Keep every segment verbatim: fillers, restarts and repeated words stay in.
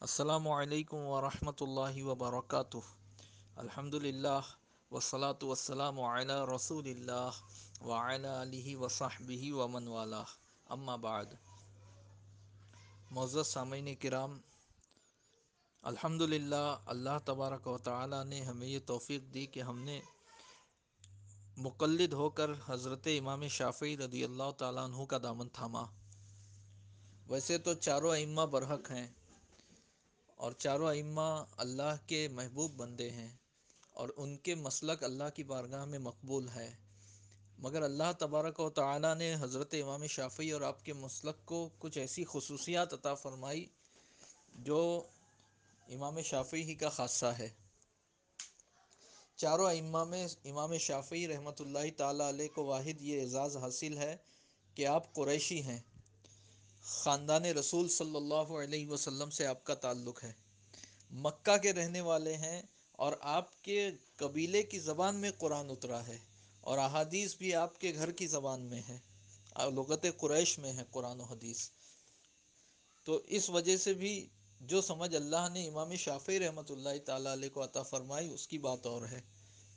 السلام علیکم ورحمۃ اللہ وبرکاتہ۔ الحمد للہ والصلاة والسلام علی رسول اللہ وعلی آلہ وصحبہ ومن والہ، اما بعد۔ معزز سامعین کرام، الحمد للہ اللہ تبارک و تعالی نے ہمیں یہ توفیق دی کہ ہم نے مقلد ہو کر حضرت امام شافعی رضی اللہ تعالیٰ عنہ کا دامن تھاما۔ ویسے تو چاروں ائمہ برحق ہیں اور چاروں ائمہ اللہ کے محبوب بندے ہیں اور ان کے مسلک اللہ کی بارگاہ میں مقبول ہے، مگر اللہ تبارک و تعالی نے حضرت امام شافعی اور آپ کے مسلک کو کچھ ایسی خصوصیات عطا فرمائی جو امام شافعی ہی کا خاصہ ہے۔ چاروں ائمہ میں امام شافعی رحمۃ اللہ تعالی علیہ کو واحد یہ اعزاز حاصل ہے کہ آپ قریشی ہیں، خاندان رسول صلی اللہ علیہ وسلم سے آپ کا تعلق ہے، مکہ کے رہنے والے ہیں اور آپ کے قبیلے کی زبان میں قرآن اترا ہے اور احادیث بھی آپ کے گھر کی زبان میں ہے، لغت قریش میں ہے قرآن و حدیث۔ تو اس وجہ سے بھی جو سمجھ اللہ نے امام شافعی رحمۃ اللہ تعالی علیہ کو عطا فرمائی اس کی بات اور ہے۔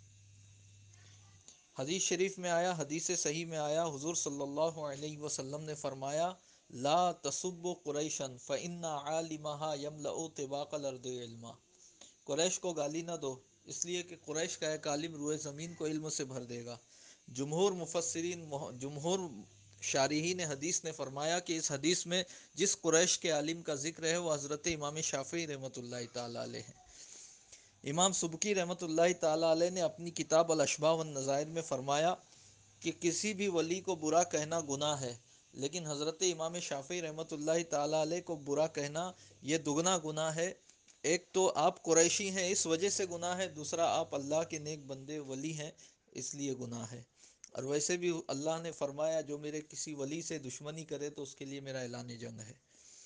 حدیث شریف میں آیا، حدیث صحیح میں آیا، حضور صلی اللہ علیہ وسلم نے فرمایا لا تسبوا قریشا فإن عالمها يملأ طباق الارض علما۔ قریش کو گالی نہ دو، اس لیے کہ قریش کا ایک عالم روئے زمین کو علم سے بھر دے گا۔ جمہور مفسرین جمہور شارحین حدیث نے فرمایا کہ اس حدیث میں جس قریش کے عالم کا ذکر ہے وہ حضرت امام شافعی رحمۃ اللہ تعالی علیہ ہیں۔ امام سبکی رحمۃ اللہ تعالی علیہ نے اپنی کتاب الاشباح والنظائر میں فرمایا کہ کسی بھی ولی کو برا کہنا گناہ ہے، لیکن حضرت امام شافعی رحمۃ اللہ تعالی علیہ کو برا کہنا یہ دگنا گناہ ہے۔ ایک تو آپ قریشی ہیں اس وجہ سے گناہ ہے، دوسرا آپ اللہ کے نیک بندے ولی ہیں اس لیے گناہ ہے۔ اور ویسے بھی اللہ نے فرمایا جو میرے کسی ولی سے دشمنی کرے تو اس کے لیے میرا اعلان جنگ ہے۔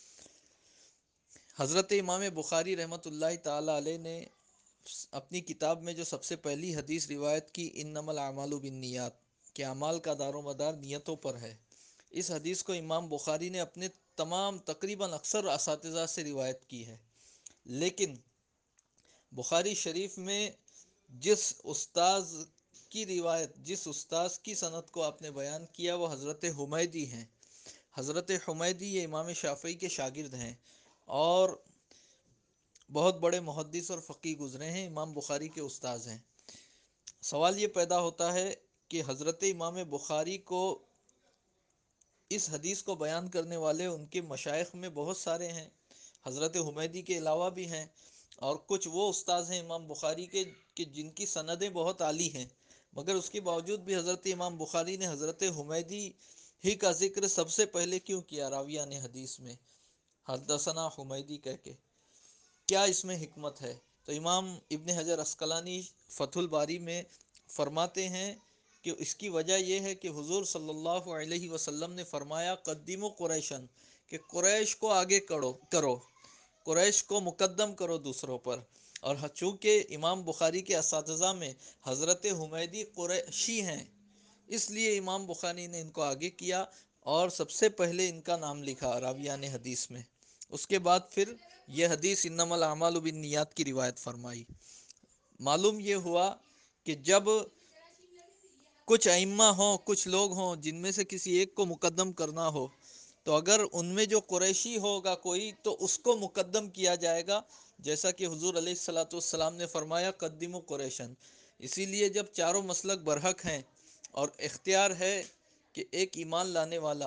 حضرت امام بخاری رحمۃ اللہ تعالی علیہ نے اپنی کتاب میں جو سب سے پہلی حدیث روایت کی انما الاعمال بالنیات کہ اعمال کا دار و مدار نیتوں پر ہے، اس حدیث کو امام بخاری نے اپنے تمام تقریباً اکثر اساتذہ سے روایت کی ہے، لیکن بخاری شریف میں جس استاذ کی روایت جس استاذ کی سند کو آپ نے بیان کیا وہ حضرت حمیدی ہیں۔ حضرت حمیدی یہ امام شافعی کے شاگرد ہیں اور بہت بڑے محدث اور فقیہ گزرے ہیں، امام بخاری کے استاذ ہیں۔ سوال یہ پیدا ہوتا ہے کہ حضرت امام بخاری کو اس حدیث کو بیان کرنے والے ان کے مشائخ میں بہت سارے ہیں، حضرت حمیدی کے علاوہ بھی ہیں، اور کچھ وہ استاذ ہیں امام بخاری کے کہ جن کی سندیں بہت عالی ہیں، مگر اس کے باوجود بھی حضرت امام بخاری نے حضرت حمیدی ہی کا ذکر سب سے پہلے کیوں کیا راویان حدیث میں، حدثنا حمیدی کہہ کے؟ کیا اس میں حکمت ہے؟ تو امام ابن حجر عسقلانی فتح الباری میں فرماتے ہیں کہ اس کی وجہ یہ ہے کہ حضور صلی اللہ علیہ وسلم نے فرمایا قدموا قریشن کہ قریش کو آگے کرو کرو قریش کو مقدم کرو دوسروں پر، اور چونکہ امام بخاری کے اساتذہ میں حضرت حمیدی قریشی ہیں اس لیے امام بخاری نے ان کو آگے کیا اور سب سے پہلے ان کا نام لکھا راویان حدیث میں، اس کے بعد پھر یہ حدیث انما الاعمال بالنیات کی روایت فرمائی۔ معلوم یہ ہوا کہ جب کچھ ائمہ ہوں، کچھ لوگ ہوں جن میں سے کسی ایک کو مقدم کرنا ہو تو اگر ان میں جو قریشی ہوگا کوئی تو اس کو مقدم کیا جائے گا، جیسا کہ حضور علیہ الصلوۃ والسلام نے فرمایا قدموا قریشن۔ اسی لیے جب چاروں مسلک برحق ہیں اور اختیار ہے کہ ایک ایمان لانے والا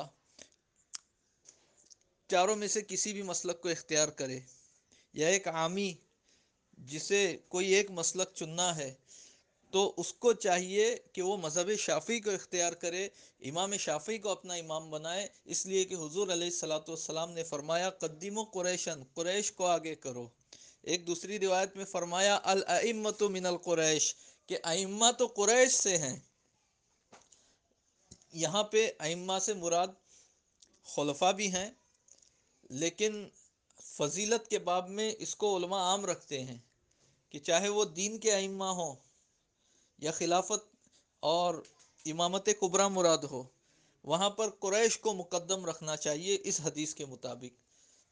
چاروں میں سے کسی بھی مسلک کو اختیار کرے یا ایک عامی جسے کوئی ایک مسلک چننا ہے تو اس کو چاہیے کہ وہ مذہب شافعی کو اختیار کرے، امام شافعی کو اپنا امام بنائے، اس لیے کہ حضور علیہ الصلوۃ والسلام نے فرمایا قدموا قریشن قریش کو آگے کرو۔ ایک دوسری روایت میں فرمایا الائمۃ من القریش کہ ائمہ تو قریش سے ہیں۔ یہاں پہ ائمہ سے مراد خلفاء بھی ہیں، لیکن فضیلت کے باب میں اس کو علماء عام رکھتے ہیں کہ چاہے وہ دین کے ائمہ ہوں یا خلافت اور امامت کبریٰ مراد ہو، وہاں پر قریش کو مقدم رکھنا چاہیے اس حدیث کے مطابق۔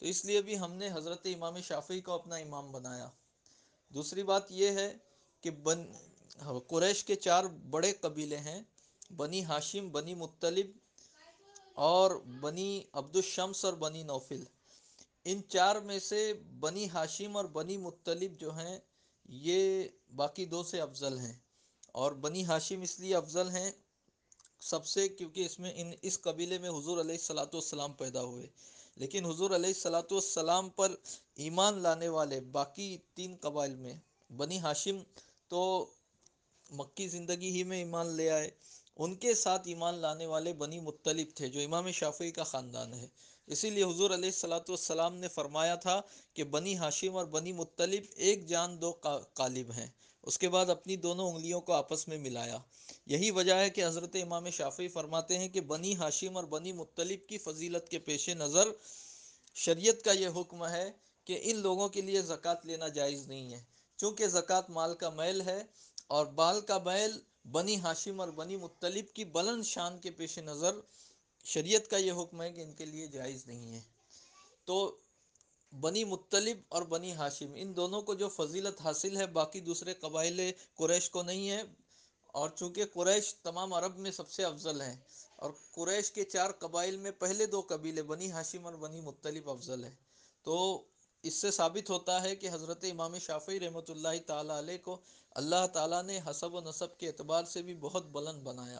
تو اس لیے بھی ہم نے حضرت امام شافعی کو اپنا امام بنایا۔ دوسری بات یہ ہے کہ بن قریش کے چار بڑے قبیلے ہیں، بنی ہاشم، بنی مطلب اور بنی عبد الشمس اور بنی نوفل۔ ان چار میں سے بنی ہاشم اور بنی مطلب جو ہیں یہ باقی دو سے افضل ہیں، اور بنی ہاشم اس لیے افضل ہیں سب سے کیونکہ اس میں ان اس قبیلے میں حضور علیہ الصلاۃ والسلام پیدا ہوئے، لیکن حضور علیہ الصلاۃ والسلام پر ایمان لانے والے باقی تین قبائل میں، بنی ہاشم تو مکی زندگی ہی میں ایمان لے آئے، ان کے ساتھ ایمان لانے والے بنی مطلب تھے جو امام شافعی کا خاندان ہے۔ اسی لیے حضور علیہ الصلاۃ والسلام نے فرمایا تھا کہ بنی ہاشم اور بنی مطلب ایک جان دو قالب ہیں، اس کے بعد اپنی دونوں انگلیوں کو آپس میں ملایا۔ یہی وجہ ہے کہ حضرت امام شافعی فرماتے ہیں کہ بنی ہاشم اور بنی مطلب کی فضیلت کے پیش نظر شریعت کا یہ حکم ہے کہ ان لوگوں کے لیے زکوٰۃ لینا جائز نہیں ہے، چونکہ زکوٰۃ مال کا میل ہے، اور بال کا میل بنی ہاشم اور بنی مطلب کی بلند شان کے پیش نظر شریعت کا یہ حکم ہے کہ ان کے لیے جائز نہیں ہے۔ تو بنی مطلب اور بنی ہاشم ان دونوں کو جو فضیلت حاصل ہے باقی دوسرے قبائل قریش کو نہیں ہے، اور چونکہ قریش تمام عرب میں سب سے افضل ہیں، اور قریش کے چار قبائل میں پہلے دو قبیلے بنی ہاشم اور بنی مطلب افضل ہیں، تو اس سے ثابت ہوتا ہے کہ حضرت امام شافعی رحمۃ اللہ تعالی علیہ کو اللہ تعالیٰ نے حسب و نسب کے اعتبار سے بھی بہت بلند بنایا۔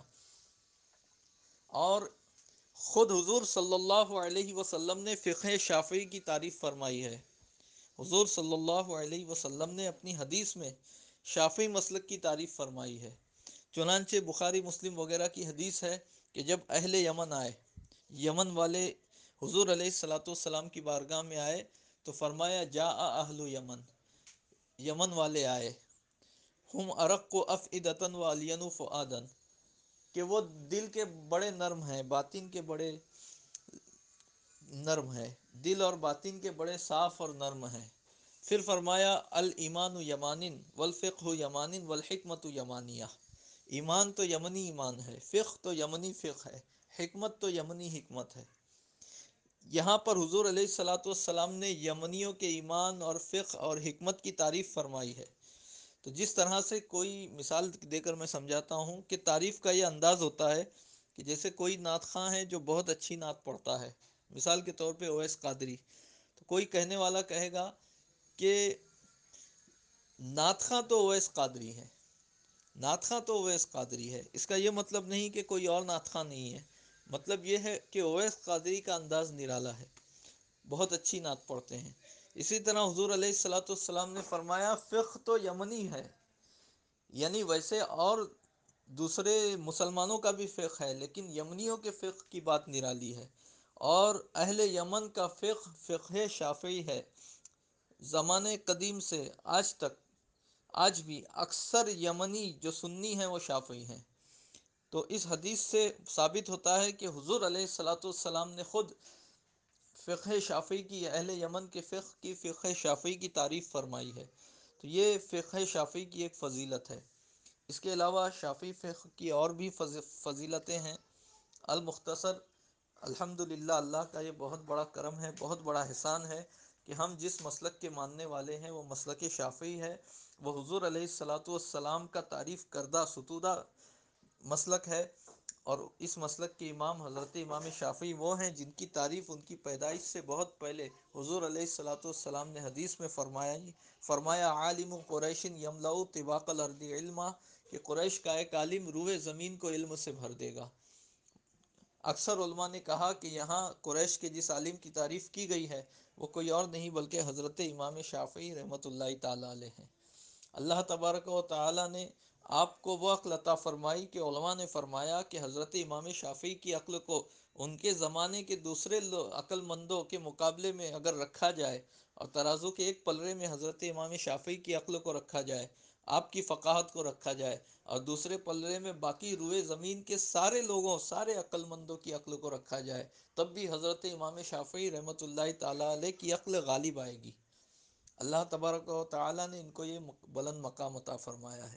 اور خود حضور صلی اللہ علیہ وسلم نے فقہ شافعی کی تعریف فرمائی ہے۔ حضور صلی اللہ علیہ وسلم نے اپنی حدیث میں شافعی مسلک کی تعریف فرمائی ہے، چنانچہ بخاری مسلم وغیرہ کی حدیث ہے کہ جب اہل یمن آئے، یمن والے حضور علیہ الصلاۃ والسلام کی بارگاہ میں آئے تو فرمایا جاء اہل یمن، یمن والے آئے، ہم ارق و افئدۃ و الین فؤادا، کہ وہ دل کے بڑے نرم ہیں، باطن کے بڑے نرم ہے، دل اور باطن کے بڑے صاف اور نرم ہیں۔ پھر فرمایا الایمان یمان والفقہ یمان والحکمت یمانیہ، ایمان تو یمنی ایمان ہے، فقہ تو یمنی فقہ ہے، حکمت تو یمنی حکمت ہے۔ یہاں پر حضور علیہ الصلاۃ والسلام نے یمنیوں کے ایمان اور فقہ اور حکمت کی تعریف فرمائی ہے۔ تو جس طرح سے کوئی مثال دے کر میں سمجھاتا ہوں کہ تعریف کا یہ انداز ہوتا ہے کہ جیسے کوئی نعت خواں ہے جو بہت اچھی نعت پڑھتا ہے، مثال کے طور پہ اویس قادری، تو کوئی کہنے والا کہے گا کہ نعت خواں تو اویس قادری ہے، نعت خواں تو اویس قادری ہے، اس کا یہ مطلب نہیں کہ کوئی اور نعت خواں نہیں ہے، مطلب یہ ہے کہ اویس قادری کا انداز نرالا ہے، بہت اچھی نعت پڑھتے ہیں۔ اسی طرح حضور علیہ الصلاۃ والسلام نے فرمایا فقہ تو یمنی ہے، یعنی ویسے اور دوسرے مسلمانوں کا بھی فقہ ہے لیکن یمنیوں کے فقہ کی بات نرالی ہے، اور اہل یمن کا فقہ فقہ شافعی ہے، زمانے قدیم سے آج تک، آج بھی اکثر یمنی جو سنی ہیں وہ شافعی ہیں۔ تو اس حدیث سے ثابت ہوتا ہے کہ حضور علیہ الصلاۃ والسلام نے خود فقہ شافعی کی، اہل یمن کے فقہ کی فقہ شافعی کی تعریف فرمائی ہے، تو یہ فقہ شافعی کی ایک فضیلت ہے۔ اس کے علاوہ شافعی فقہ کی اور بھی فضیلتیں ہیں۔ المختصر، الحمدللہ اللہ کا یہ بہت بڑا کرم ہے، بہت بڑا احسان ہے کہ ہم جس مسلک کے ماننے والے ہیں وہ مسلک شافعی ہے، وہ حضور علیہ الصلاۃ والسلام کا تعریف کردہ ستودہ مسلک ہے، اور اس مسلک کے امام حضرت امام شافعی وہ ہیں جن کی تعریف ان کی پیدائش سے بہت پہلے حضور علیہ الصلاۃ والسلام نے حدیث میں فرمایا فرمایا عالم قریش یملأ طباق الارض علما، کہ قریش کا ایک عالم روئے زمین کو علم سے بھر دے گا۔ اکثر علماء نے کہا کہ یہاں قریش کے جس عالم کی تعریف کی گئی ہے وہ کوئی اور نہیں بلکہ حضرت امام شافعی رحمۃ اللہ تعالی علیہ ہیں۔ اللہ تبارک و تعالی نے آپ کو وہ عقل عطا فرمائی کہ علماء نے فرمایا کہ حضرت امام شافعی کی عقل کو ان کے زمانے کے دوسرے عقل مندوں کے مقابلے میں اگر رکھا جائے اور ترازو کے ایک پلڑے میں حضرت امام شافعی کی عقل کو رکھا جائے، آپ کی فقاہت کو رکھا جائے، اور دوسرے پلڑے میں باقی روئے زمین کے سارے لوگوں، سارے عقل مندوں کی عقل کو رکھا جائے، تب بھی حضرت امام شافعی رحمۃ اللہ تعالی علیہ کی عقل غالب آئے گی۔ اللہ تبارک و تعالی نے ان کو یہ بلند مقام عطا فرمایا ہے۔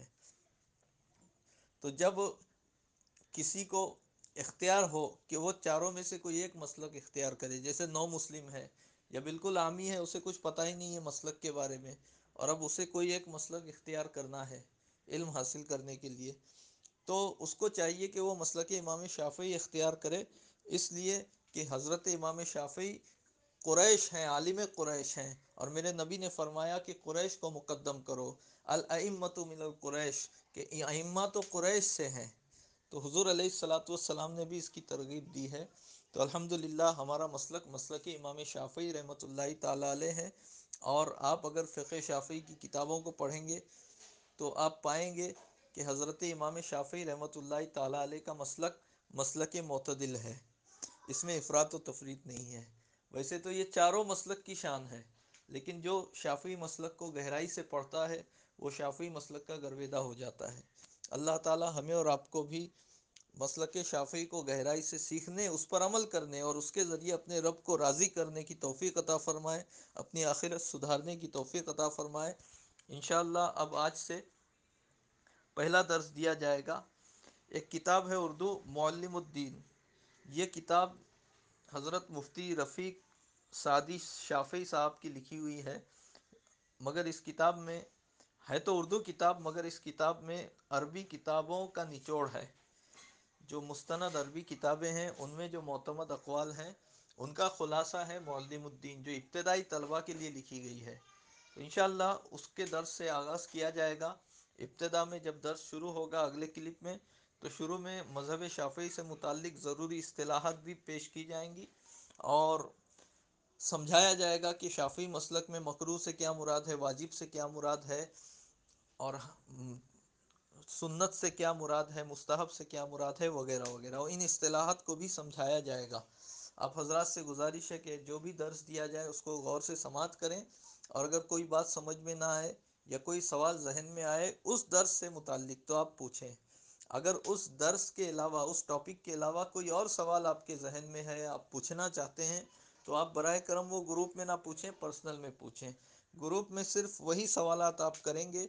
تو جب کسی کو اختیار ہو کہ وہ چاروں میں سے کوئی ایک مسلک اختیار کرے، جیسے نو مسلم ہے یا بالکل عامی ہے، اسے کچھ پتہ ہی نہیں ہے مسلک کے بارے میں، اور اب اسے کوئی ایک مسلک اختیار کرنا ہے علم حاصل کرنے کے لیے، تو اس کو چاہیے کہ وہ مسلک امام شافعی اختیار کرے، اس لیے کہ حضرت امام شافعی قریش ہیں، عالم قریش ہیں، اور میرے نبی نے فرمایا کہ قریش کو مقدم کرو، الائمۃ من القریش، کہ ائمہ تو قریش سے ہیں، تو حضور علیہ الصلوۃ والسلام نے بھی اس کی ترغیب دی ہے۔ تو الحمدللہ ہمارا مسلک مسلک امام شافعی رحمۃ اللہ تعالیٰ علیہ ہے، اور آپ اگر فقہ شافعی کی کتابوں کو پڑھیں گے تو آپ پائیں گے کہ حضرت امام شافعی رحمۃ اللہ تعالیٰ علیہ کا مسلک مسلک معتدل ہے، اس میں افراط و تفریط نہیں ہے۔ ویسے تو یہ چاروں مسلک کی شان ہے، لیکن جو شافعی مسلک کو گہرائی سے پڑھتا ہے وہ شافعی مسلک کا گرویدہ ہو جاتا ہے۔ اللہ تعالی ہمیں اور آپ کو بھی مسلک شافعی کو گہرائی سے سیکھنے، اس پر عمل کرنے اور اس کے ذریعے اپنے رب کو راضی کرنے کی توفیق عطا فرمائے، اپنی آخرت سدھارنے کی توفیق عطا فرمائے۔ انشاءاللہ اب آج سے پہلا درس دیا جائے گا۔ ایک کتاب ہے اردو معلم الدین، یہ کتاب حضرت مفتی رفیق سعدی شافعی صاحب کی لکھی ہوئی ہے، مگر اس کتاب میں ہے تو اردو کتاب، مگر اس کتاب میں عربی کتابوں کا نچوڑ ہے۔ جو مستند عربی کتابیں ہیں ان میں جو معتمد اقوال ہیں ان کا خلاصہ ہے معلم الدین، جو ابتدائی طلبہ کے لیے لکھی گئی ہے۔ تو انشاءاللہ اس کے درس سے آغاز کیا جائے گا۔ ابتدا میں جب درس شروع ہوگا اگلے کلپ میں، تو شروع میں مذہب شافعی سے متعلق ضروری اصطلاحات بھی پیش کی جائیں گی، اور سمجھایا جائے گا کہ شافعی مسلک میں مکروہ سے کیا مراد ہے، واجب سے کیا مراد ہے، اور سنت سے کیا مراد ہے، مستحب سے کیا مراد ہے، وغیرہ وغیرہ، اور ان اصطلاحات کو بھی سمجھایا جائے گا۔ آپ حضرات سے گزارش ہے کہ جو بھی درس دیا جائے اس کو غور سے سماعت کریں، اور اگر کوئی بات سمجھ میں نہ آئے یا کوئی سوال ذہن میں آئے اس درس سے متعلق تو آپ پوچھیں۔ اگر اس درس کے علاوہ، اس ٹاپک کے علاوہ کوئی اور سوال آپ کے ذہن میں ہے، آپ پوچھنا چاہتے ہیں، تو آپ برائے کرم وہ گروپ میں نہ پوچھیں، پرسنل میں پوچھیں۔ گروپ میں صرف وہی سوالات آپ کریں گے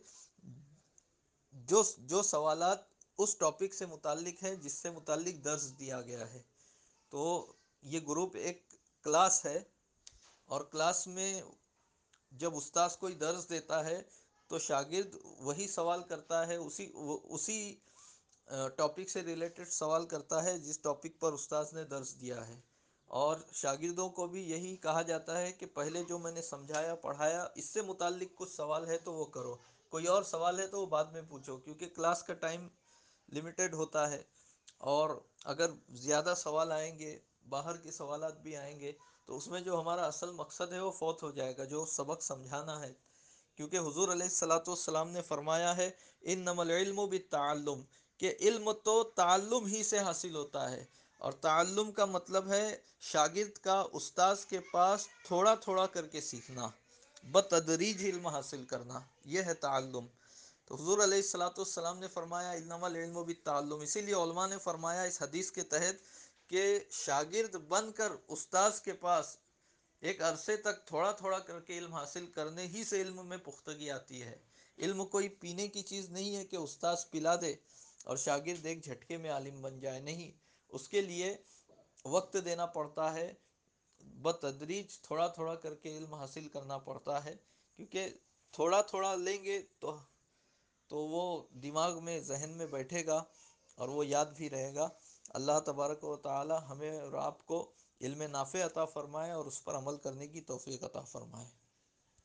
جو جو سوالات اس ٹاپک سے متعلق ہے جس سے متعلق درس دیا گیا ہے۔ تو یہ گروپ ایک کلاس ہے، اور کلاس میں جب استاذ کوئی درس دیتا ہے تو شاگرد وہی سوال کرتا ہے، اسی اسی ٹاپک سے ریلیٹڈ سوال کرتا ہے جس ٹاپک پر استاذ نے درس دیا ہے، اور شاگردوں کو بھی یہی کہا جاتا ہے کہ پہلے جو میں نے سمجھایا پڑھایا اس سے متعلق کچھ سوال ہے تو وہ کرو، کوئی اور سوال ہے تو وہ بعد میں پوچھو، کیونکہ کلاس کا ٹائم لمیٹڈ ہوتا ہے، اور اگر زیادہ سوال آئیں گے، باہر کے سوالات بھی آئیں گے، تو اس میں جو ہمارا اصل مقصد ہے وہ فوت ہو جائے گا، جو سبق سمجھانا ہے۔ کیونکہ حضور علیہ الصلوۃ والسلام نے فرمایا ہے انما العلم بالتعلم، کہ علم تو تعلم ہی سے حاصل ہوتا ہے، اور تعلم کا مطلب ہے شاگرد کا استاذ کے پاس تھوڑا تھوڑا کر کے سیکھنا، بتدریج علم حاصل کرنا، یہ ہے تعلم۔ تو حضور علیہ الصلوۃ والسلام نے فرمایا انما العلم بالتعلم، اسی لیے علماء نے فرمایا اس حدیث کے تحت کہ شاگرد بن کر استاذ کے پاس ایک عرصے تک تھوڑا تھوڑا کر کے علم حاصل کرنے ہی سے علم میں پختگی آتی ہے۔ علم کوئی پینے کی چیز نہیں ہے کہ استاذ پلا دے اور شاگرد ایک جھٹکے میں عالم بن جائے، نہیں، اس کے لیے وقت دینا پڑتا ہے، بتدریج تھوڑا تھوڑا کر کے علم حاصل کرنا پڑتا ہے، کیونکہ تھوڑا تھوڑا لیں گے تو تو وہ دماغ میں، ذہن میں بیٹھے گا اور وہ یاد بھی رہے گا۔ اللہ تبارک و تعالی ہمیں اور آپ کو علم نافع عطا فرمائے اور اس پر عمل کرنے کی توفیق عطا فرمائے۔